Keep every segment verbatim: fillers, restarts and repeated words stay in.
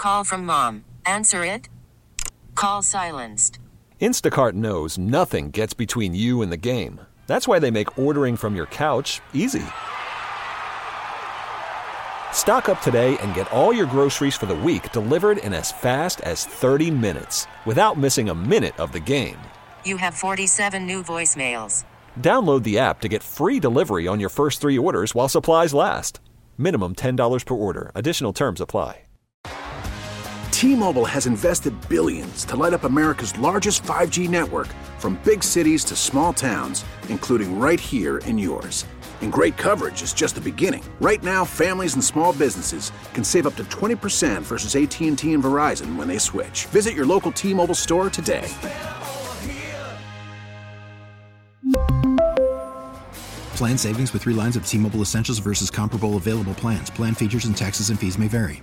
Call from mom. Answer it. Call silenced. Instacart knows nothing gets between you and the game. That's why they make ordering from your couch easy. Stock up today and get all your groceries for the week delivered in as fast as thirty minutes without missing a minute of the game. You have forty-seven new voicemails. Download the app to get free delivery on your first three orders while supplies last. Minimum ten dollars per order. Additional terms apply. T-Mobile has invested billions to light up America's largest five G network, from big cities to small towns, including right here in yours. And great coverage is just the beginning. Right now, families and small businesses can save up to twenty percent versus A T and T and Verizon when they switch. Visit your local T-Mobile store today. Plan savings with three lines of T-Mobile Essentials versus comparable available plans. Plan features and taxes and fees may vary.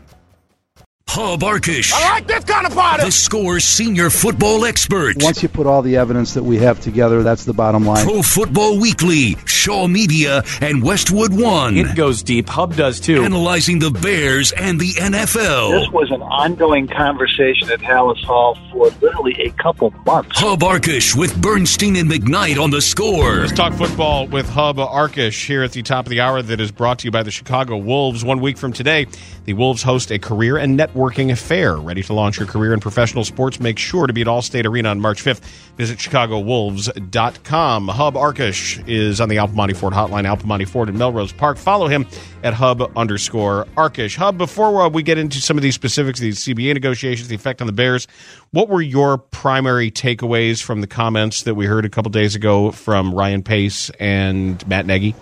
Hub Arkush. I like this kind of party. The Score's senior football expert. Once you put all the evidence that we have together, that's the bottom line. Pro Football Weekly, Shaw Media, and Westwood One. It goes deep. Hub does too. Analyzing the Bears and the N F L. This was an ongoing conversation at Hallis Hall for literally a couple months. Hub Arkush with Bernstein and McKnight on The Score. Let's talk football with Hub Arkush here at the top of the hour, that is brought to you by the Chicago Wolves. One week from today, the Wolves host a career and networking fair. Ready to launch your career in professional sports? Make sure to be at Allstate Arena on March fifth. Visit chicago wolves dot com. Hub Arkush is on the Al Piemonte Ford hotline, Al Piemonte Ford in Melrose Park. Follow him at Hub underscore Arkush. Hub, before we get into some of these specifics, these C B A negotiations, the effect on the Bears, what were your primary takeaways from the comments that we heard a couple days ago from Ryan Pace and Matt Nagy?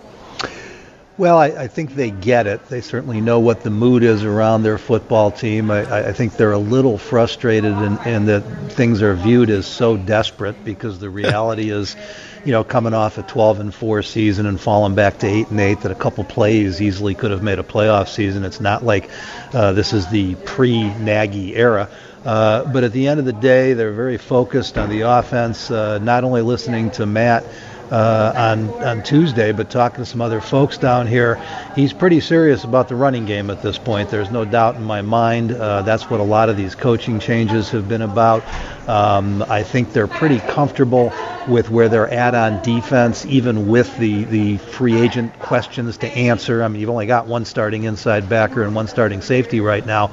Well, I, I think they get it. They certainly know what the mood is around their football team. I, I think they're a little frustrated in, in that things are viewed as so desperate, because the reality is, you know, coming off a twelve and four season and falling back to eight and eight, that a couple plays easily could have made a playoff season. It's not like uh, this is the pre-Nagy era. Uh, but at the end of the day, they're very focused on the offense, uh, not only listening to Matt Uh, on on Tuesday, but talking to some other folks down here. He's pretty serious about the running game at this point. There's no doubt in my mind. Uh, that's what a lot of these coaching changes have been about. Um, I think they're pretty comfortable with where they're at on defense, even with the, the free agent questions to answer. I mean, you've only got one starting inside backer and one starting safety right now.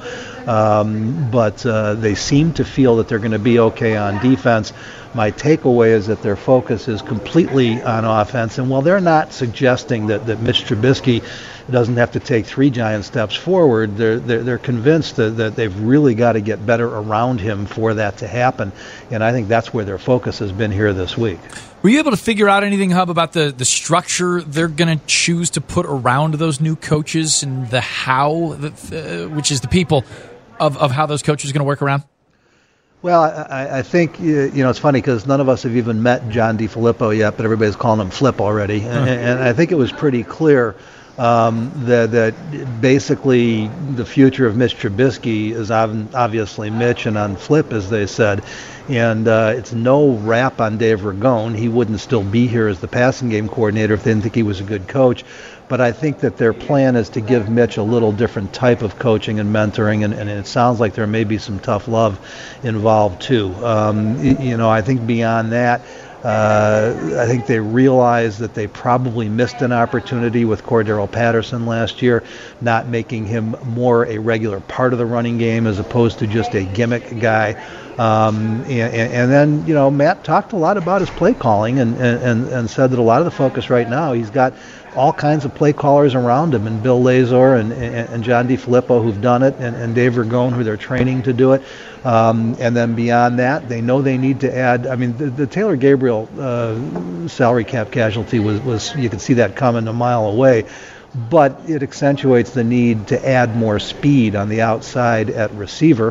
Um, but uh, they seem to feel that they're going to be okay on defense. My takeaway is that their focus is completely on offense. And while they're not suggesting that, that Mitch Trubisky doesn't have to take three giant steps forward, they're they're, they're convinced that, that they've really got to get better around him for that to happen. And I think that's where their focus has been here this week. Were you able to figure out anything, Hub, about the, the structure they're going to choose to put around those new coaches, and the how, uh, which is the people, of, of how those coaches are going to work around? Well, I, I think, you know, it's funny because none of us have even met John DeFilippo yet, but everybody's calling him Flip already. And, and I think it was pretty clear um, that, that basically the future of Mitch Trubisky is obviously Mitch, and on Flip, as they said. And uh, it's no rap on Dave Ragone. He wouldn't still be here as the passing game coordinator if they didn't think he was a good coach. But I think that their plan is to give Mitch a little different type of coaching and mentoring, and, and it sounds like there may be some tough love involved too. Um, you know, I think beyond that, uh, I think they realize that they probably missed an opportunity with Cordero Patterson last year, not making him more a regular part of the running game as opposed to just a gimmick guy. Um, and, and then, you know, Matt talked a lot about his play calling and, and, and said that a lot of the focus right now, he's got all kinds of play callers around him, and Bill Lazor and, and, and John DeFilippo who've done it, and, and Dave Ragone who they're training to do it. Um, and then beyond that, they know they need to add, I mean, the, the Taylor Gabriel uh, salary cap casualty was, was, you could see that coming a mile away. But it accentuates the need to add more speed on the outside at receiver.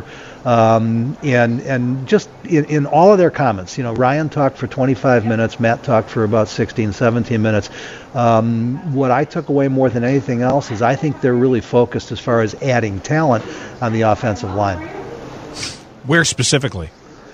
Um, and and just in, in all of their comments, you know, Ryan talked for twenty-five minutes, Matt talked for about sixteen, seventeen minutes. Um, what I took away more than anything else is I think they're really focused as far as adding talent on the offensive line. Where specifically?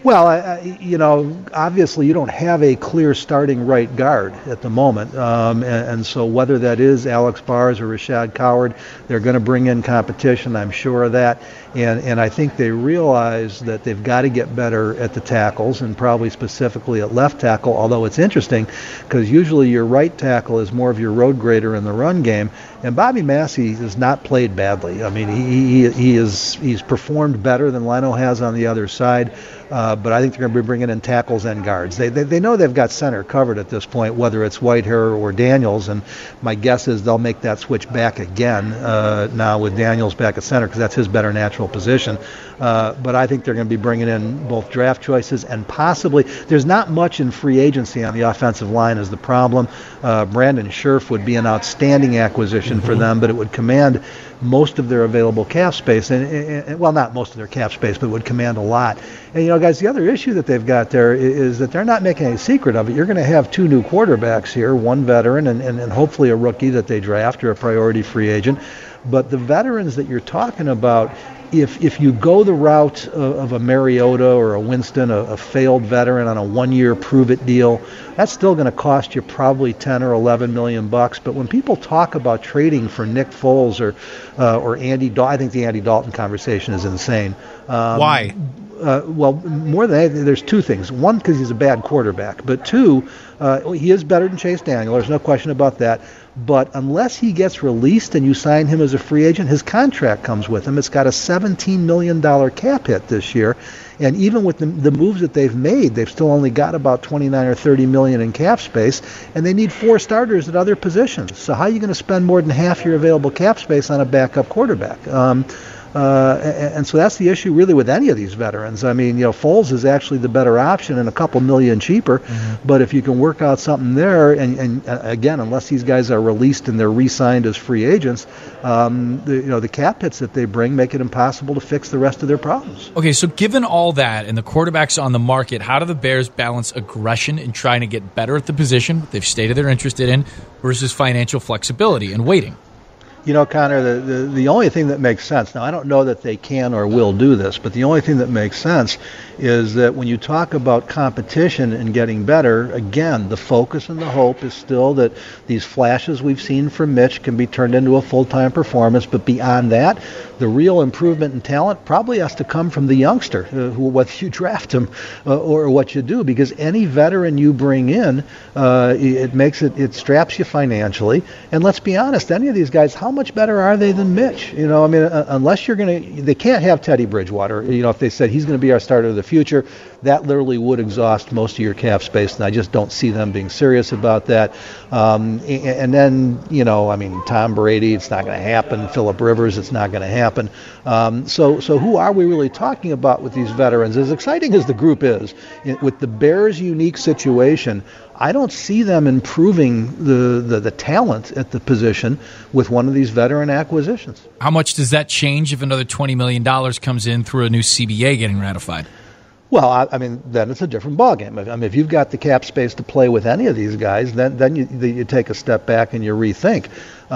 Well, I, I, you know, obviously you don't have a clear starting right guard at the moment, um, and, and so whether that is Alex Bars or Rashad Coward, they're going to bring in competition, I'm sure of that, and, and I think they realize that they've got to get better at the tackles, and probably specifically at left tackle, although it's interesting because usually your right tackle is more of your road grader in the run game, and Bobby Massey has not played badly. I mean, he, he, he is he's performed better than Leno has on the other side. Uh, but I think they're going to be bringing in tackles and guards. They, they they know they've got center covered at this point, whether it's Whitehair or Daniels, and my guess is they'll make that switch back again uh, now with Daniels back at center because that's his better natural position. Uh, but I think they're going to be bringing in both draft choices and possibly, there's not much in free agency on the offensive line is the problem. Uh, Brandon Scherf would be an outstanding acquisition mm-hmm. for them, but it would command most of their available cap space, and, and well, not most of their cap space, but would command a lot. And you know, guys, the other issue that they've got there is, is that they're not making any secret of it. You're going to have two new quarterbacks here, one veteran and, and, and hopefully a rookie that they draft or a priority free agent. But the veterans that you're talking about, if if you go the route of, of a Mariota or a Winston, a, a failed veteran on a one-year prove-it deal, that's still going to cost you probably ten or eleven million bucks. But when people talk about trading for Nick Foles or uh, or Andy Dalton, I think the Andy Dalton conversation is insane. Um, Why? Uh, well, more than that, there's two things. One, because he's a bad quarterback. But two, uh, he is better than Chase Daniel. There's no question about that. But unless he gets released and you sign him as a free agent, his contract comes with him. It's got a seventeen million dollars cap hit this year. And even with the, the moves that they've made, they've still only got about twenty-nine or thirty million in cap space, and they need four starters at other positions. So how are you going to spend more than half your available cap space on a backup quarterback? Um, Uh, and, and so that's the issue really with any of these veterans. I mean, you know, Foles is actually the better option and a couple million cheaper. Mm-hmm. But if you can work out something there, and, and again, unless these guys are released and they're re-signed as free agents, um, the, you know, the cap hits that they bring make it impossible to fix the rest of their problems. Okay, so given all that and the quarterbacks on the market, how do the Bears balance aggression in trying to get better at the position they've stated they're interested in versus financial flexibility and waiting? You know, Connor, the, the, the only thing that makes sense, now I don't know that they can or will do this, but the only thing that makes sense is that when you talk about competition and getting better, again, the focus and the hope is still that these flashes we've seen from Mitch can be turned into a full-time performance, but beyond that, the real improvement in talent probably has to come from the youngster, uh, who, whether you draft him uh, or what you do, because any veteran you bring in, uh, it makes it, it straps you financially, and let's be honest, any of these guys, how much better are they than Mitch? You know, I mean, uh, unless you're going to, they can't have Teddy Bridgewater. You know, if they said he's going to be our starter of the future, that literally would exhaust most of your cap space, and I just don't see them being serious about that. Um, and, and then, you know, I mean, Tom Brady, it's not going to happen. Phillip Rivers, it's not going to happen. Um, so, so who are we really talking about with these veterans? As exciting as the group is, with the Bears' unique situation, I don't see them improving the, the, the talent at the position with one of these veteran acquisitions. How much does that change if another twenty million dollars comes in through a new C B A getting ratified? Well, I, I mean, then it's a different ballgame. I mean, if you've got the cap space to play with any of these guys, then then you, you take a step back and you rethink.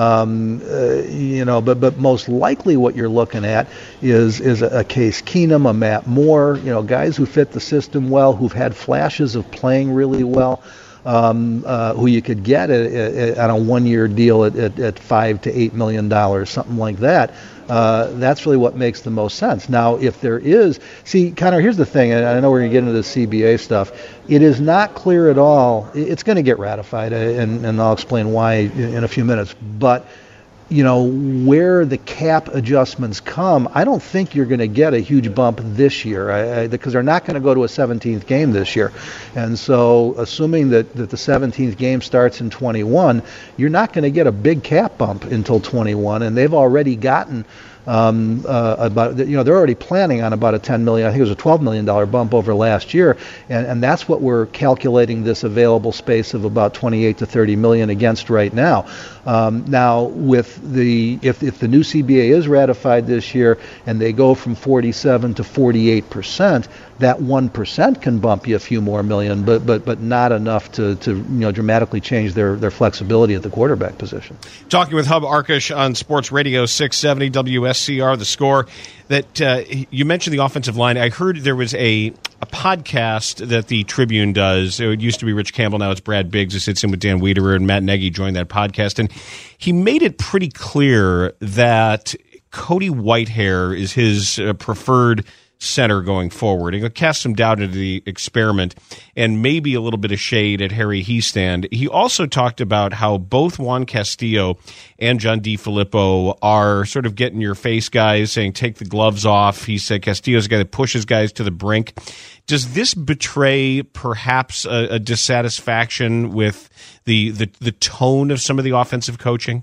Um, uh, you know, but but most likely what you're looking at is is a, a Case Keenum, a Matt Moore, you know, guys who fit the system well, who've had flashes of playing really well. Um, uh, who you could get at, at, on a one-year deal at, at, at five to eight million dollars, something like that. Uh, that's really what makes the most sense. Now, if there is, see, Connor, here's the thing, and I know we're going to get into the C B A stuff. It is not clear at all. It's going to get ratified, and, and I'll explain why in a few minutes. But you know, where the cap adjustments come, I don't think you're going to get a huge bump this year I, I, because they're not going to go to a seventeenth game this year. And so assuming that, that the seventeenth game starts in twenty-one, you're not going to get a big cap bump until twenty-one, and they've already gotten Um, uh, about, you know, they're already planning on about a ten million, I think it was a twelve million dollars bump over last year, and, and that's what we're calculating this available space of about twenty-eight to thirty million against right now. Um, now, with the if if the new C B A is ratified this year and they go from forty-seven to forty-eight percent, that one percent can bump you a few more million, but but but not enough to, to you know dramatically change their, their flexibility at the quarterback position. Talking with Hub Arkush on Sports Radio six seventy W S S C R, The Score, that uh, you mentioned the offensive line. I heard there was a, a podcast that the Tribune does. It used to be Rich Campbell. Now it's Brad Biggs who sits in with Dan Wiederer, and Matt Nagy joined that podcast. And he made it pretty clear that Cody Whitehair is his uh, preferred center going forward. It cast some doubt into the experiment and maybe a little bit of shade at Harry Hiestand. He also talked about how both Juan Castillo and John DeFilippo are sort of getting your face guys, saying take the gloves off. He said Castillo's a guy that pushes guys to the brink. Does this betray perhaps a, a dissatisfaction with the, the the tone of some of the offensive coaching?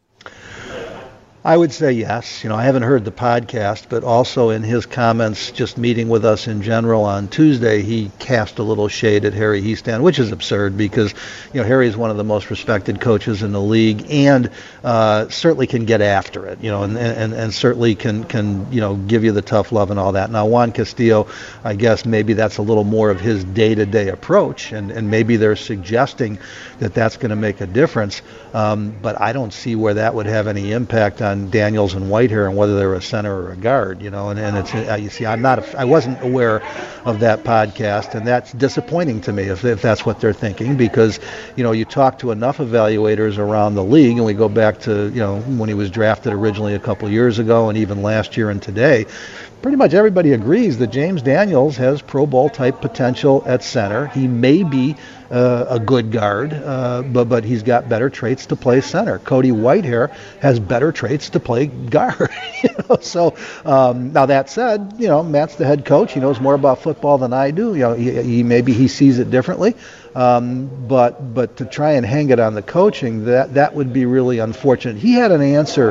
I would say yes. You know, I haven't heard the podcast, but also in his comments just meeting with us in general on Tuesday, he cast a little shade at Harry Hiestand, which is absurd because, you know, Harry is one of the most respected coaches in the league and uh, certainly can get after it, you know, and, and, and certainly can, can, you know, give you the tough love and all that. Now, Juan Castillo, I guess maybe that's a little more of his day-to-day approach, and, and maybe they're suggesting that that's going to make a difference, um, but I don't see where that would have any impact on Daniels and Whitehair and whether they're a center or a guard, you know, and, and it's, uh, you see, I'm not, a, I wasn't aware of that podcast, and that's disappointing to me if, if that's what they're thinking, because, you know, you talk to enough evaluators around the league, and we go back to, you know, when he was drafted originally a couple years ago and even last year and today, pretty much everybody agrees that James Daniels has Pro Bowl type potential at center. He may be uh, a good guard, uh, but but he's got better traits to play center. Cody Whitehair has better traits to play guard. you know? So um, now that said, you know, Matt's the head coach. He knows more about football than I do. You know, he, he maybe he sees it differently. Um, but but to try and hang it on the coaching, that that would be really unfortunate. He had an answer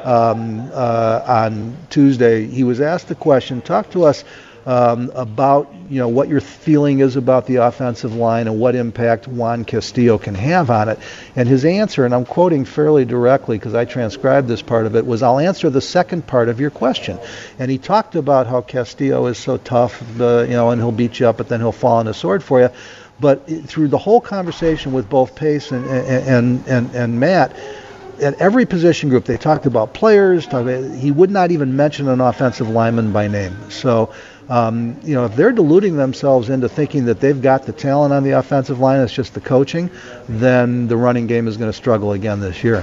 um, uh, on Tuesday. He was asked the question, talk to us um, about, you know, what your feeling is about the offensive line and what impact Juan Castillo can have on it. And his answer, and I'm quoting fairly directly because I transcribed this part of it, was, I'll answer the second part of your question. And he talked about how Castillo is so tough, uh, you know, and he'll beat you up, but then he'll fall on a sword for you. But through the whole conversation with both Pace and and and, and Matt, at every position group, they talked about players. Talked about, he would not even mention an offensive lineman by name. So, um, you know, if they're deluding themselves into thinking that they've got the talent on the offensive line, it's just the coaching, then the running game is going to struggle again this year.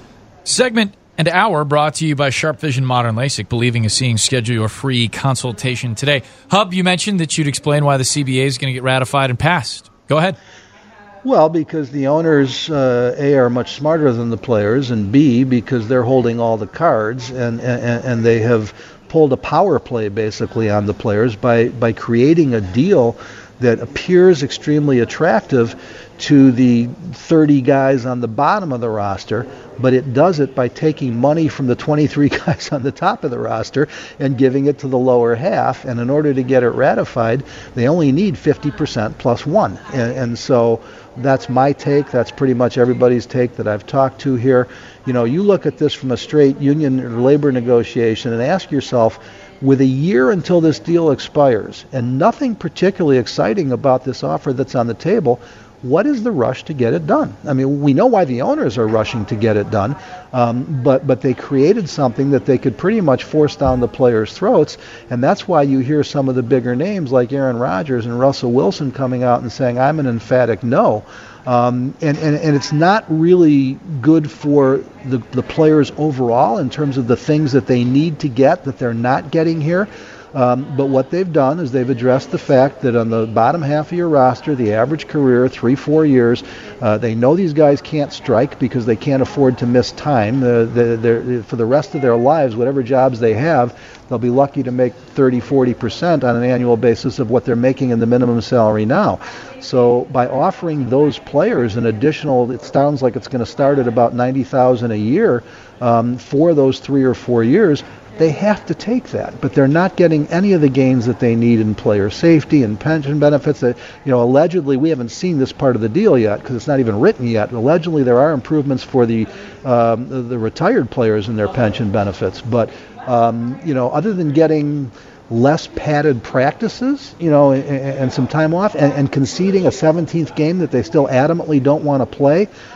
Segment and hour brought to you by Sharp Vision Modern LASIK. Believing is seeing. Schedule your free consultation today. Hub, you mentioned that you'd explain why the C B A is going to get ratified and passed. Go ahead. Well, because the owners, uh, A, are much smarter than the players, and B, because they're holding all the cards, and, and, and they have pulled a power play basically on the players by, by creating a deal that appears extremely attractive to the thirty guys on the bottom of the roster, but it does it by taking money from the twenty-three guys on the top of the roster and giving it to the lower half. And in order to get it ratified, they only need fifty percent plus one. And, and so that's my take. That's pretty much everybody's take that I've talked to here. You know, you look at this from a straight union or labor negotiation and ask yourself, with a year until this deal expires and nothing particularly exciting about this offer that's on the table, what is the rush to get it done? I mean, we know why the owners are rushing to get it done, um, but but they created something that they could pretty much force down the players' throats, and that's why you hear some of the bigger names like Aaron Rodgers and Russell Wilson coming out and saying, I'm an emphatic no. Um, and, and, and it's not really good for the, the players overall in terms of the things that they need to get that they're not getting here. Um, but what they've done is they've addressed the fact that on the bottom half of your roster, the average career, three, four years, uh, they know these guys can't strike because they can't afford to miss time. Uh, they're, for the rest of their lives, whatever jobs they have, they'll be lucky to make thirty, forty percent on an annual basis of what they're making in the minimum salary now. So by offering those players an additional, it sounds like it's going to start at about ninety thousand dollars a year um, for those three or four years, they have to take that, but they're not getting any of the gains that they need in player safety and pension benefits. That, you know, allegedly, we haven't seen this part of the deal yet because it's not even written yet. Allegedly, there are improvements for the um, the, the retired players and their pension benefits, but um, you know, other than getting less padded practices, you know, and, and some time off, and, and conceding a seventeenth game that they still adamantly don't want to play,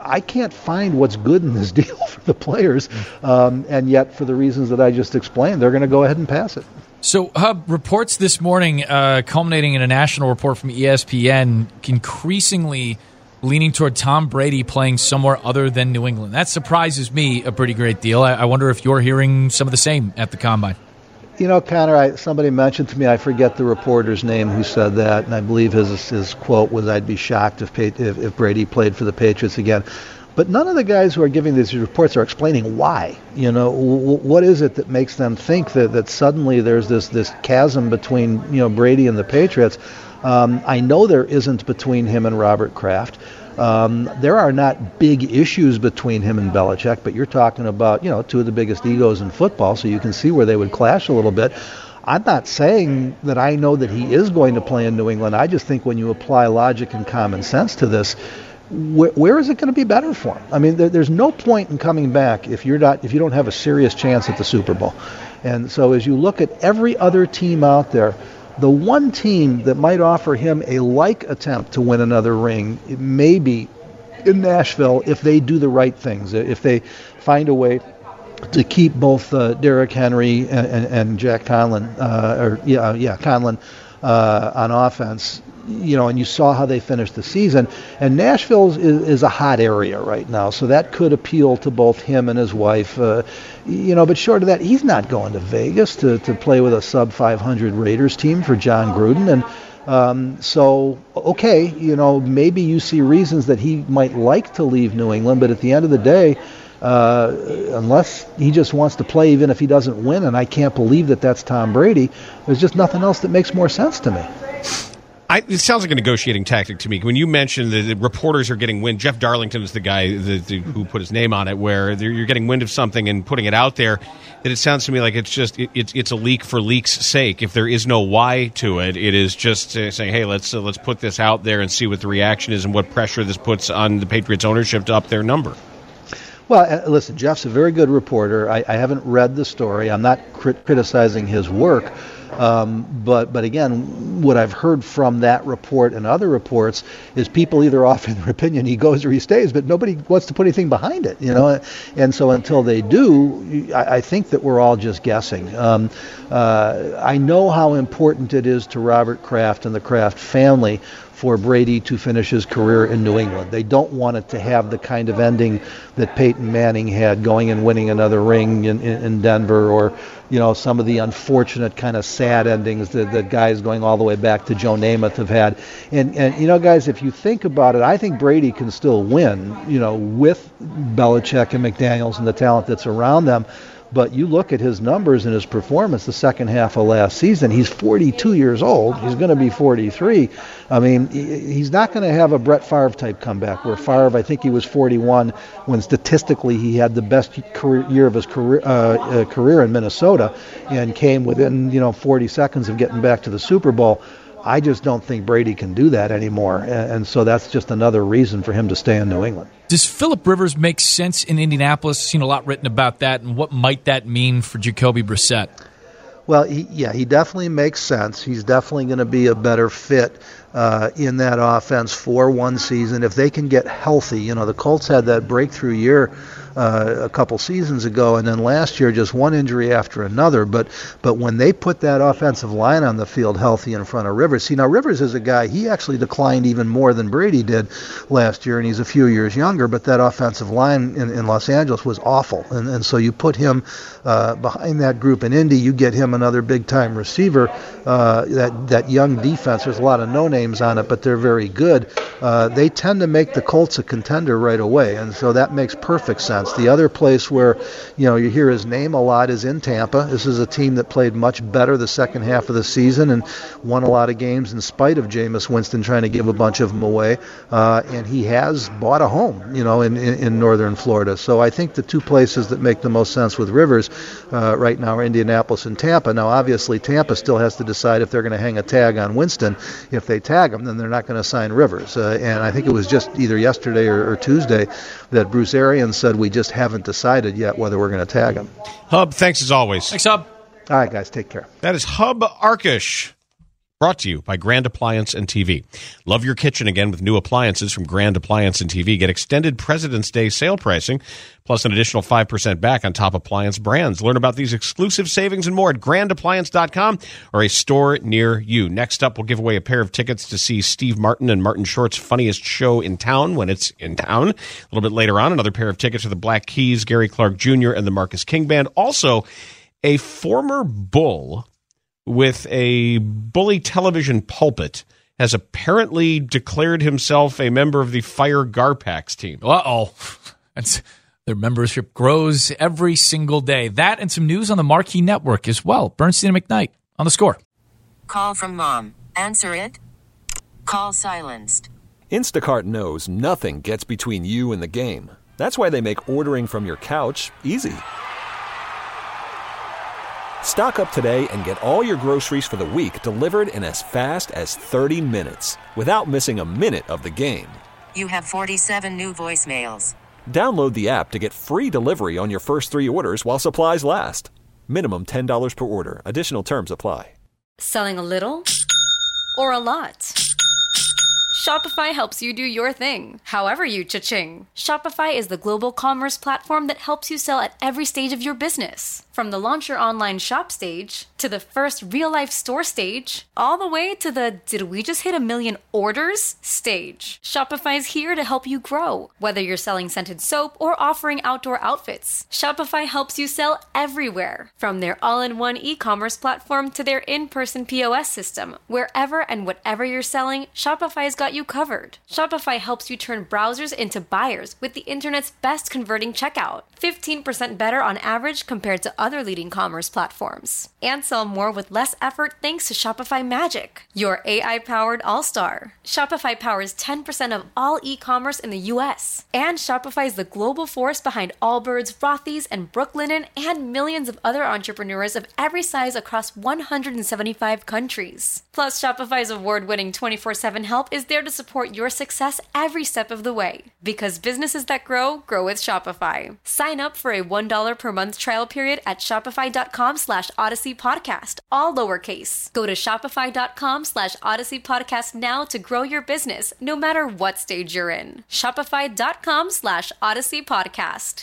I can't find what's good in this deal for the players, um, and yet for the reasons that I just explained, they're going to go ahead and pass it. So, Hub, reports this morning, uh, culminating in a national report from E S P N, increasingly leaning toward Tom Brady playing somewhere other than New England. That surprises me a pretty great deal. I, I wonder if you're hearing some of the same at the Combine. You know, Connor, I, somebody mentioned to me, I forget the reporter's name who said that, and I believe his his quote was, "I'd be shocked if, if, if Brady played for the Patriots again." But none of the guys who are giving these reports are explaining why. You know, w- what is it that makes them think that, that suddenly there's this, this chasm between, you know, Brady and the Patriots? Um, I know there isn't between him and Robert Kraft. Um, there are not big issues between him and Belichick, but you're talking about, you know, two of the biggest egos in football, so you can see where they would clash a little bit. I'm not saying that I know that he is going to play in New England. I just think when you apply logic and common sense to this, wh- where is it going to be better for him? I mean, there, there's no point in coming back if you're not if you don't have a serious chance at the Super Bowl. And so as you look at every other team out there, the one team that might offer him a like attempt to win another ring, it may be in Nashville if they do the right things, if they find a way to keep both uh, Derrick Henry and, and, and Jack Conlon, uh, or yeah, yeah, Conlon uh, on offense. You know, and you saw how they finished the season. And Nashville is, is a hot area right now, so that could appeal to both him and his wife. Uh, you know, but short of that, he's not going to Vegas to, to play with a sub five hundred Raiders team for John Gruden. And um, so, okay, you know, maybe you see reasons that he might like to leave New England, but at the end of the day, uh, unless he just wants to play even if he doesn't win, and I can't believe that that's Tom Brady, there's just nothing else that makes more sense to me. I, it sounds like a negotiating tactic to me. When you mentioned that the reporters are getting wind, Jeff Darlington is the guy the, the, who put his name on it, where you're getting wind of something and putting it out there, that it sounds to me like it's just it, it's it's a leak for leak's sake. If there is no why to it, it is just uh, saying, hey, let's uh, let's put this out there and see what the reaction is and what pressure this puts on the Patriots ownership to up their number. Well, uh, listen, Jeff's a very good reporter. I, I haven't read the story. I'm not crit- criticizing his work. Um, but but again, what I've heard from that report and other reports is people either offering their opinion he goes or he stays, but nobody wants to put anything behind it, you know. And so until they do, I, I think that we're all just guessing. Um, uh, I know how important it is to Robert Kraft and the Kraft family for Brady to finish his career in New England. They don't want it to have the kind of ending that Peyton Manning had, going and winning another ring in, in, in Denver, or, you know, some of the unfortunate kind of sad endings that, that guys going all the way back to Joe Namath have had. And, and, you know, guys, if you think about it, I think Brady can still win, you know, with Belichick and McDaniels and the talent that's around them. But you look at his numbers and his performance the second half of last season, he's forty-two years old. He's going to be forty-three. I mean, he's not going to have a Brett Favre type comeback where Favre, I think he was forty-one when statistically he had the best career, year of his career, uh, uh, career in Minnesota and came within, you know, forty seconds of getting back to the Super Bowl. I just don't think Brady can do that anymore, and so that's just another reason for him to stay in New England. Does Phillip Rivers make sense in Indianapolis? Seen a lot written about that, and what might that mean for Jacoby Brissett? Well, he, yeah, he definitely makes sense. He's definitely going to be a better fit uh, in that offense for one season if they can get healthy. You know, the Colts had that breakthrough year uh, a couple seasons ago, and then last year just one injury after another. But but when they put that offensive line on the field healthy in front of Rivers, see, now Rivers is a guy, he actually declined even more than Brady did last year, and he's a few years younger, but that offensive line in, in Los Angeles was awful. And, and so you put him uh, behind that group in Indy, you get him another big-time receiver. Uh, that, that young defense, there's a lot of no-names on it, but they're very good. Uh, they tend to make the Colts a contender right away, and so that makes perfect sense. The other place where, you know, you hear his name a lot is in Tampa. This is a team that played much better the second half of the season and won a lot of games in spite of Jameis Winston trying to give a bunch of them away. Uh, and he has bought a home, you know, in, in, in northern Florida. So I think the two places that make the most sense with Rivers uh, right now are Indianapolis and Tampa. Now, obviously, Tampa still has to decide if they're going to hang a tag on Winston. If they tag him, then they're not going to sign Rivers. Uh, and I think it was just either yesterday or, or Tuesday that Bruce Arians said we just haven't decided yet whether we're going to tag him. Hub, thanks as always. Thanks, Hub. All right, guys, take care. That is Hub Arkush. Brought to you by Grand Appliance and T V. Love your kitchen again with new appliances from Grand Appliance and T V. Get extended President's Day sale pricing, plus an additional five percent back on top appliance brands. Learn about these exclusive savings and more at grand appliance dot com or a store near you. Next up, we'll give away a pair of tickets to see Steve Martin and Martin Short's funniest show in town when it's in town. A little bit later on, another pair of tickets for the Black Keys, Gary Clark Junior, and the Marcus King Band. Also, a former Bull with a bully television pulpit has apparently declared himself a member of the Fire Garpax team. Uh-oh. That's, their membership grows every single day. That and some news on the Marquee Network as well. Bernstein and McKnight on The Score. Call from mom. Answer it. Call silenced. Instacart knows nothing gets between you and the game. That's why they make ordering from your couch easy. Stock up today and get all your groceries for the week delivered in as fast as thirty minutes without missing a minute of the game. You have forty-seven new voicemails. Download the app to get free delivery on your first three orders while supplies last. Minimum ten dollars per order. Additional terms apply. Selling a little or a lot? Shopify helps you do your thing, however you cha-ching. Shopify is the global commerce platform that helps you sell at every stage of your business. From the launch your online shop stage, to the first real-life store stage, all the way to the did we just hit a million orders stage. Shopify's here to help you grow. Whether you're selling scented soap or offering outdoor outfits, Shopify helps you sell everywhere. From their all-in-one e-commerce platform to their in-person P O S system, wherever and whatever you're selling, Shopify's got you covered. Shopify helps you turn browsers into buyers with the internet's best converting checkout. fifteen percent better on average compared to other leading commerce platforms. And sell more with less effort thanks to Shopify Magic, your A I-powered all-star. Shopify powers ten percent of all e-commerce in the U S. And Shopify is the global force behind Allbirds, Rothy's, and Brooklinen, and millions of other entrepreneurs of every size across one hundred seventy-five countries. Plus, Shopify's award-winning twenty-four seven help is there to support your success every step of the way. Because businesses that grow, grow with Shopify. Sign up for a one dollar per month trial period at shopify.com slash Odyssey Podcast, all lowercase. Go to shopify.com slash Odyssey Podcast now to grow your business, no matter what stage you're in. Shopify.com slash Odyssey Podcast.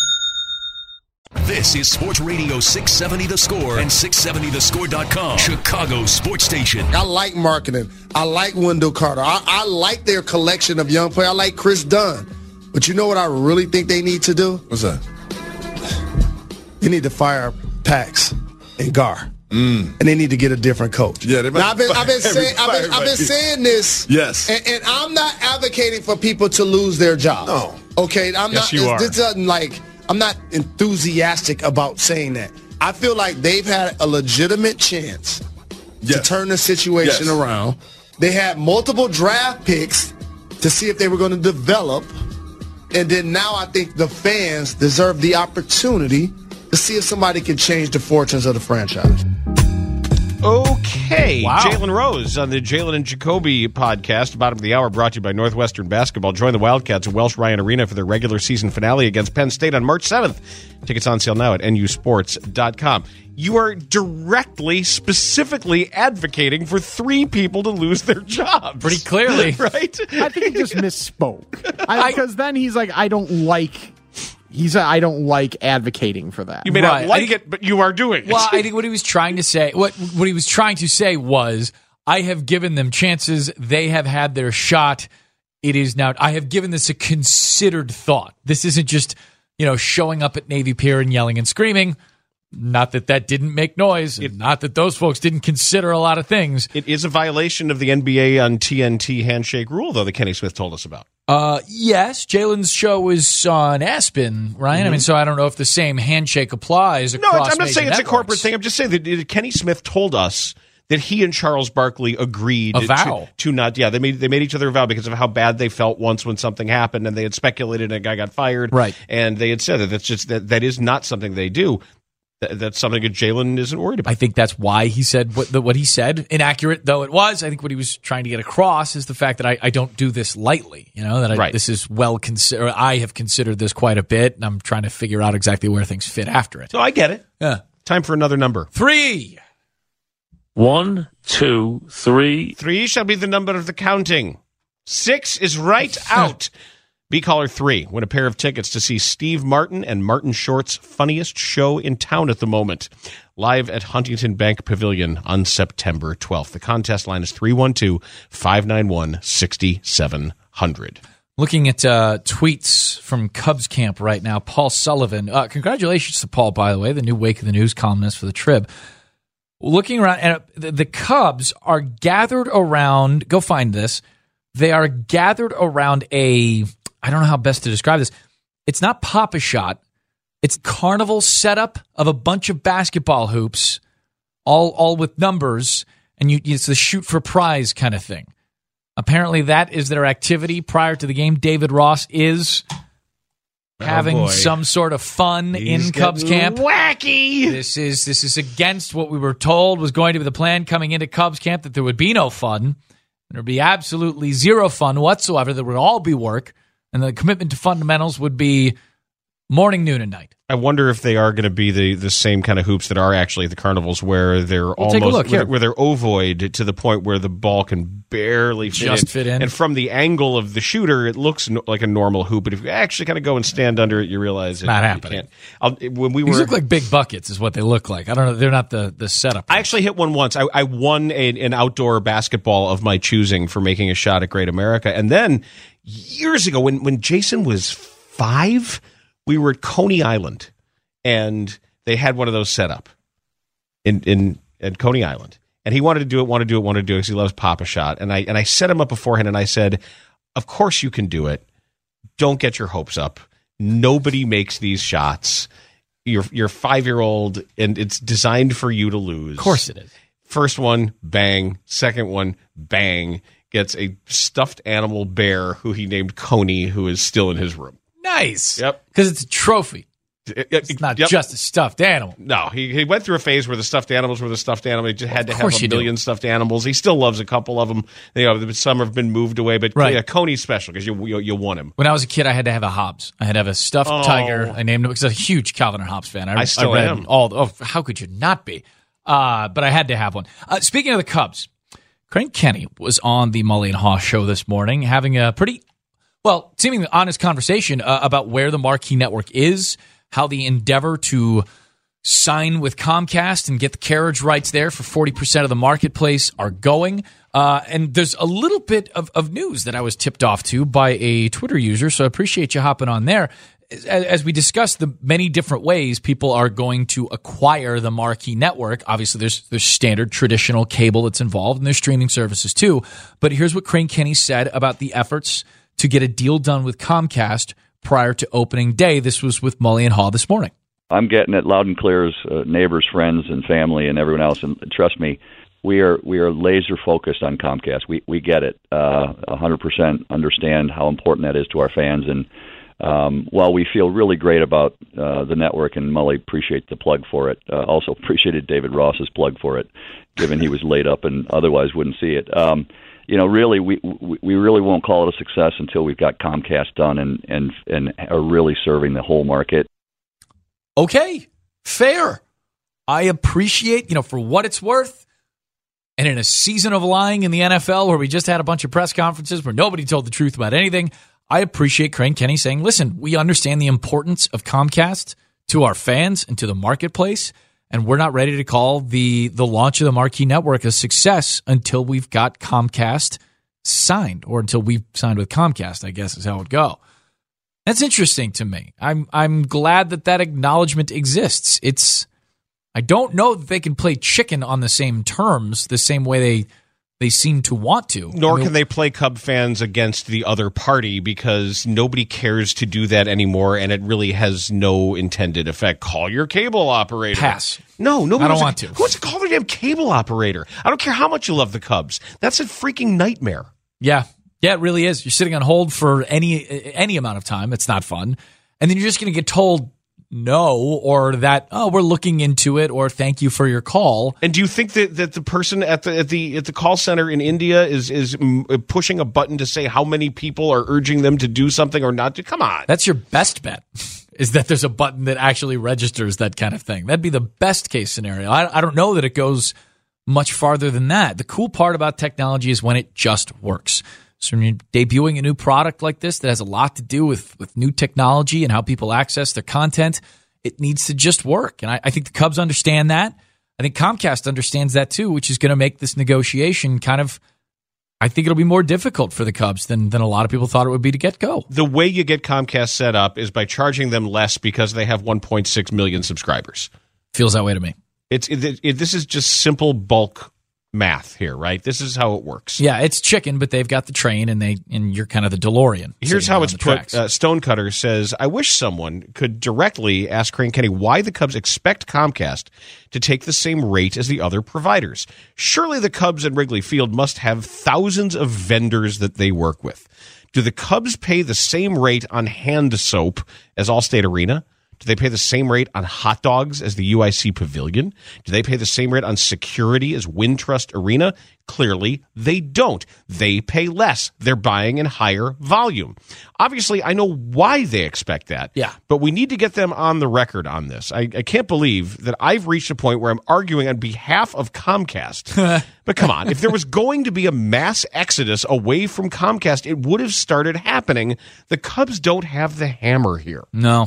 This is Sports Radio six seventy The Score and six seventy the score dot com, Chicago sports station. I like marketing. I like Wendell Carter. I, I like their collection of young players. I like Chris Dunn. But you know what I really think they need to do? What's that? They need to fire Pax and Gar. Mm. And they need to get a different coach. Yeah, they now, I've been, I've been, saying, I've been, I've been saying this. Yes. And, and I'm not advocating for people to lose their job. No. Okay? I'm yes, not, you are. This doesn't like... I'm not enthusiastic about saying that. I feel like they've had a legitimate chance yes. to turn the situation yes. around. They had multiple draft picks to see if they were going to develop. And then now I think the fans deserve the opportunity to see if somebody can change the fortunes of the franchise. Okay. Wow. Jalen Rose on the Jalen and Jacoby podcast, bottom of the hour, brought to you by Northwestern Basketball. Join the Wildcats at Welsh Ryan Arena for their regular season finale against Penn State on March seventh. Tickets on sale now at N U sports dot com. You are directly, specifically advocating for three people to lose their jobs. Pretty clearly. Right? I think he just misspoke. Because then he's like, I don't like... He's a, I don't like advocating for that. You may right. not like think, it, but you are doing it. Well, I think what he was trying to say, what what he was trying to say was, I have given them chances. They have had their shot. It is now. I have given this a considered thought. This isn't just, you know, showing up at Navy Pier and yelling and screaming. Not that that didn't make noise. It, not that those folks didn't consider a lot of things. It is a violation of the N B A on T N T handshake rule, though, that Kenny Smith told us about. Uh, yes, Jalen's show is on Aspen, right? Mm-hmm. I mean, so I don't know if the same handshake applies across. No, I'm not saying it's networks. a corporate thing. I'm just saying that Kenny Smith told us that he and Charles Barkley agreed a vow. To, to not. Yeah, they made they made each other a vow because of how bad they felt once when something happened, and they had speculated and a guy got fired, right? And they had said that that's just that that is not something they do. That's something that Jalen isn't worried about. I think that's why he said what, the, what he said. Inaccurate though it was, I think what he was trying to get across is the fact that I, I don't do this lightly. You know that I, right. this is well considered. I have considered this quite a bit, and I'm trying to figure out exactly where things fit after it. So I get it. Yeah. Time for another number. Three. One, two, three. Three shall be the number of the counting. Six is right out. Be caller three. Win a pair of tickets to see Steve Martin and Martin Short's funniest show in town at the moment. Live at Huntington Bank Pavilion on September twelfth. The contest line is three one two, five nine one, six seven zero zero. Looking at uh, tweets from Cubs camp right now, Paul Sullivan. Uh, congratulations to Paul, by the way, the new Wake of the News columnist for the Trib. Looking around, and the, the Cubs are gathered around, go find this, they are gathered around a, I don't know how best to describe this. It's not Pop-A-Shot. It's carnival setup of a bunch of basketball hoops, all all with numbers, and you, it's the shoot for prize kind of thing. Apparently that is their activity prior to the game. David Ross is oh having boy. some sort of fun He's in Cubs camp. Wacky! This is this is against what we were told was going to be the plan coming into Cubs camp, that there would be no fun. There would be absolutely zero fun whatsoever. There would all be work, and the commitment to fundamentals would be morning, noon, and night. I wonder if they are going to be the, the same kind of hoops that are actually at the carnivals, where they're we'll almost take a look where, here. where they're ovoid to the point where the ball can barely fit Just in. fit in. And from the angle of the shooter, it looks no, like a normal hoop. But if you actually kind of go and stand under it, you realize it, not you happening. can't. I'll, when we were, These look like big buckets, is what they look like. I don't know. They're not the the setup. I actually hit one once. I, I won a, an outdoor basketball of my choosing for making a shot at Great America. And then years ago, when when Jason was five, we were at Coney Island, and they had one of those set up in in at Coney Island. And he wanted to do it, wanted to do it, wanted to do it because he loves Pop-A-Shot. And I and I set him up beforehand, and I said, of course you can do it. Don't get your hopes up. Nobody makes these shots. You're you're five-year-old, and it's designed for you to lose. Of course it is. First one, bang. Second one, bang. Gets a stuffed animal bear who he named Coney, who is still in his room. Nice. Yep. Because it's a trophy. It, It's not yep. just a stuffed animal. No, he, he went through a phase where the stuffed animals were the stuffed animal. He just had to have course a you do. million stuffed animals. He still loves a couple of them. You know, some have been moved away, but Right. yeah, Coney's special because you, you you won him. When I was a kid, I had to have a Hobbs. I had to have a stuffed Oh. tiger. I named him because I was a huge Calvin and Hobbes fan. I, I still read am. All, oh, how could you not be? Uh, but I had to have one. Uh, speaking of the Cubs, Craig Kenny was on the Mully and Haw show this morning having a pretty, well, seemingly honest conversation uh, about where the Marquee Network is, how the endeavor to sign with Comcast and get the carriage rights there for forty percent of the marketplace are going. Uh, and there's a little bit of, of news that I was tipped off to by a Twitter user, so I appreciate you hopping on there. As, as we discussed the many different ways people are going to acquire the Marquee Network, obviously there's there's standard traditional cable that's involved, and there's streaming services too. But here's what Craig Kenny said about the efforts to get a deal done with Comcast prior to opening day. This was with Mully and Haw this morning. I'm getting it loud and clear as uh, neighbors, friends, and family, and everyone else. And trust me, we are we are laser focused on Comcast. We we get it, uh, one hundred percent understand how important that is to our fans. And um, while we feel really great about uh, the network, and Mully appreciate the plug for it, uh, also appreciated David Ross's plug for it, given he was laid up and otherwise wouldn't see it. Um, You know, really, we we really won't call it a success until we've got Comcast done and and and are really serving the whole market. Okay, fair. I appreciate, you know, for what it's worth. And in a season of lying in the N F L where we just had a bunch of press conferences where nobody told the truth about anything, I appreciate Craig Kenny saying, listen, we understand the importance of Comcast to our fans and to the marketplace, and we're not ready to call the the launch of the Marquee Network a success until we've got Comcast signed, or until we've signed with Comcast, I guess is how it would go. That's interesting to me. I'm I'm glad that that acknowledgement exists. It's I don't know that they can play chicken on the same terms, the same way they they seem to want to. Nor I mean, can they play Cub fans against the other party, because nobody cares to do that anymore, and it really has no intended effect. Call your cable operator. Pass. No, nobody I don't wants want to. Who wants to call their damn cable operator? I don't care how much you love the Cubs. That's a freaking nightmare. Yeah. Yeah, it really is. You're sitting on hold for any any amount of time. It's not fun. And then you're just going to get told no, or that, oh, we're looking into it, or thank you for your call. And do you think that, that the person at the at the at the call center in India is is mm, pushing a button to say how many people are urging them to do something or not to? Come on. That's your best bet, is that there's a button that actually registers that kind of thing. That'd be the best case scenario. I, I don't know that it goes much farther than that. The cool part about technology is when it just works. So when you're debuting a new product like this that has a lot to do with, with new technology and how people access their content, it needs to just work. And I, I think the Cubs understand that. I think Comcast understands that too, which is going to make this negotiation kind of, I think it'll be more difficult for the Cubs than, than a lot of people thought it would be to get go. The way you get Comcast set up is by charging them less because they have one point six million subscribers. Feels that way to me. It's it, it, This is just simple bulk math here, right? This is how it works. Yeah, it's chicken, but they've got the train, and they and you're kind of the DeLorean. Here's how it's put. Uh, Stonecutter says, I wish someone could directly ask Crane Kenny why the Cubs expect Comcast to take the same rate as the other providers. Surely the Cubs and Wrigley Field must have thousands of vendors that they work with. Do the Cubs pay the same rate on hand soap as Allstate Arena? Do they pay the same rate on hot dogs as the U I C Pavilion? Do they pay the same rate on security as Wintrust Arena? Clearly, they don't. They pay less. They're buying in higher volume. Obviously, I know why they expect that. Yeah. But we need to get them on the record on this. I, I can't believe that I've reached a point where I'm arguing on behalf of Comcast. But come on, if there was going to be a mass exodus away from Comcast, it would have started happening. The Cubs don't have the hammer here. No.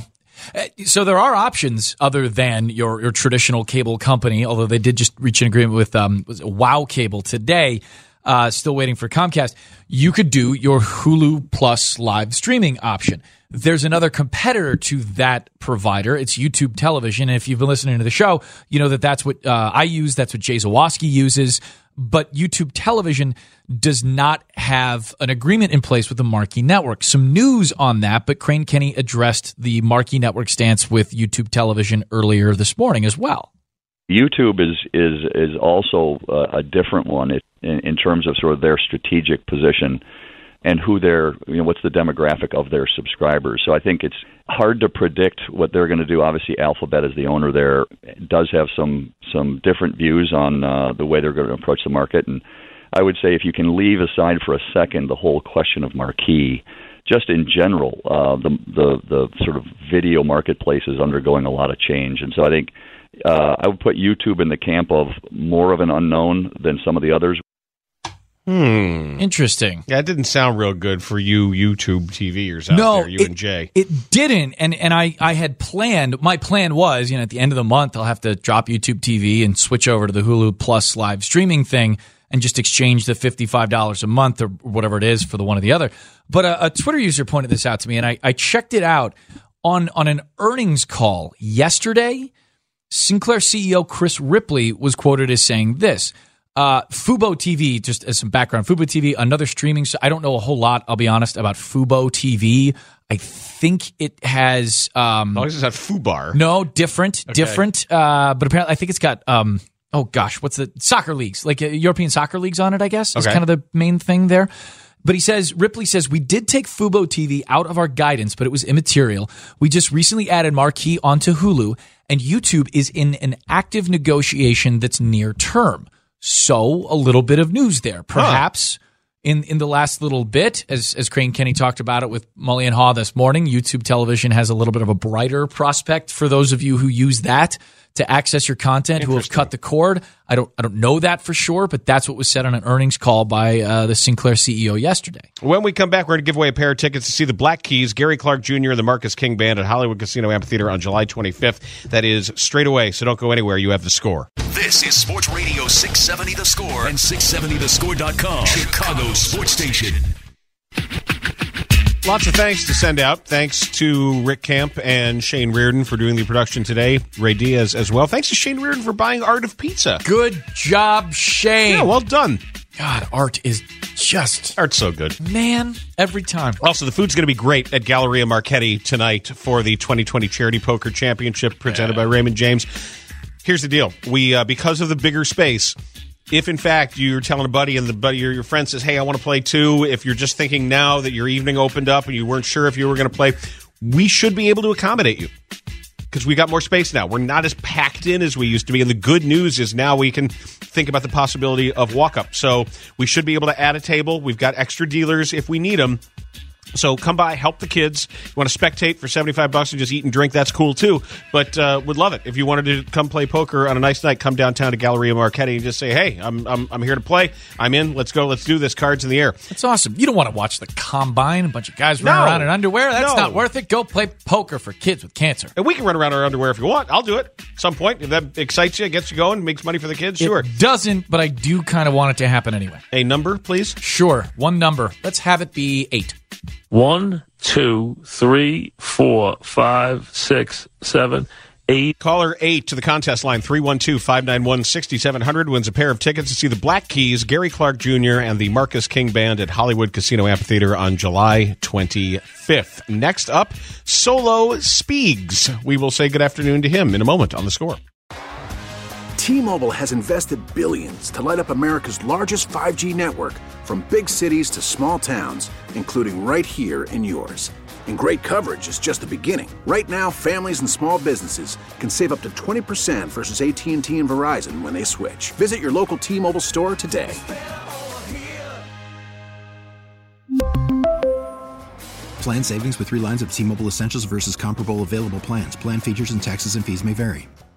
So there are options other than your, your traditional cable company, although they did just reach an agreement with um, WOW Cable today, uh, still waiting for Comcast. You could do your Hulu Plus live streaming option. There's another competitor to that provider. It's YouTube Television. And if you've been listening to the show, you know that that's what uh, I use. That's what Jay Zawoski uses. But YouTube Television does not have an agreement in place with the Marquee Network. Some news on that, but Crane Kenny addressed the Marquee Network stance with YouTube Television earlier this morning as well. YouTube is is is also a, a different one in, in terms of sort of their strategic position and who they're, you know, what's the demographic of their subscribers. So I think it's hard to predict what they're going to do. Obviously, Alphabet as the owner there does have some some different views on uh, the way they're going to approach the market. And I would say if you can leave aside for a second the whole question of Marquee, just in general, uh, the, the the sort of video marketplace is undergoing a lot of change. And so I think uh, I would put YouTube in the camp of more of an unknown than some of the others. Hmm. Interesting. Yeah, it didn't sound real good for you YouTube TVers out no, there, you it, and Jay. It didn't. And and I, I had planned, my plan was, you know, at the end of the month, I'll have to drop YouTube T V and switch over to the Hulu Plus live streaming thing and just exchange the fifty-five dollars a month or whatever it is for the one or the other. But a, a Twitter user pointed this out to me, and I, I checked it out on, on an earnings call yesterday. Sinclair C E O Chris Ripley was quoted as saying this. Uh, Fubo T V, just as some background, Fubo T V, another streaming. So I don't know a whole lot, I'll be honest, about Fubo T V. I think it has. Um, oh, this is at Fubar. No, different, okay. different. Uh, but apparently, I think it's got. Um, oh gosh, what's the soccer leagues? Like uh, European soccer leagues on it, I guess. Is okay. kind of the main thing there. But he says, Ripley says, we did take Fubo T V out of our guidance, but it was immaterial. We just recently added Marquee onto Hulu, and YouTube is in an active negotiation that's near term. So a little bit of news there. Perhaps huh. in, in the last little bit, as as Crane Kenny talked about it with Mully and Haw this morning, YouTube Television has a little bit of a brighter prospect for those of you who use that to access your content, who have cut the cord. I don't I don't know that for sure, but that's what was said on an earnings call by uh, the Sinclair C E O yesterday. When we come back, we're going to give away a pair of tickets to see the Black Keys, Gary Clark Junior and the Marcus King Band at Hollywood Casino Amphitheater on July twenty-fifth. That is straight away, so don't go anywhere. You have the score. This is Sports Radio six seventy The Score and six seventy the score dot com, Chicago's sports station. Lots of thanks to send out. Thanks to Rick Camp and Shane Reardon for doing the production today. Ray Diaz as well. Thanks to Shane Reardon for buying Art of Pizza. Good job, Shane. Yeah, well done. God, Art is just... Art's so good. Man, every time. Also, the food's going to be great at Galleria Marchetti tonight for the twenty twenty Charity Poker Championship presented yeah. by Raymond James. Here's the deal. We, uh, because of the bigger space... If, in fact, you're telling a buddy and the buddy or your friend says, hey, I want to play too, if you're just thinking now that your evening opened up and you weren't sure if you were going to play, we should be able to accommodate you because we got more space now. We're not as packed in as we used to be. And the good news is now we can think about the possibility of walk-up. So we should be able to add a table. We've got extra dealers if we need them. So come by, help the kids. You want to spectate for seventy-five bucks and just eat and drink, that's cool too. But uh, would love it. If you wanted to come play poker on a nice night, come downtown to Galleria Marchetti and just say, hey, I'm, I'm I'm here to play. I'm in. Let's go. Let's do this. Cards in the air. That's awesome. You don't want to watch the combine, a bunch of guys running No. around in underwear. That's No. not worth it. Go play poker for kids with cancer. And we can run around in our underwear if you want. I'll do it at some point. If that excites you, gets you going, makes money for the kids, sure. It doesn't, but I do kind of want it to happen anyway. A number, please? Sure. One number. Let's have it be eight. One, two, three, four, five, six, seven, eight. Caller eight to the contest line, three one two, five nine one, six seven zero zero, wins a pair of tickets to see the Black Keys, Gary Clark Junior, and the Marcus King Band at Hollywood Casino Amphitheater on July twenty-fifth. Next up, Solo Speegs. We will say good afternoon to him in a moment on The Score. T-Mobile has invested billions to light up America's largest five G network, from big cities to small towns, including right here in yours. And great coverage is just the beginning. Right now, families and small businesses can save up to twenty percent versus A T and T and Verizon when they switch. Visit your local T-Mobile store today. Plan savings with three lines of T-Mobile Essentials versus comparable available plans. Plan features and taxes and fees may vary.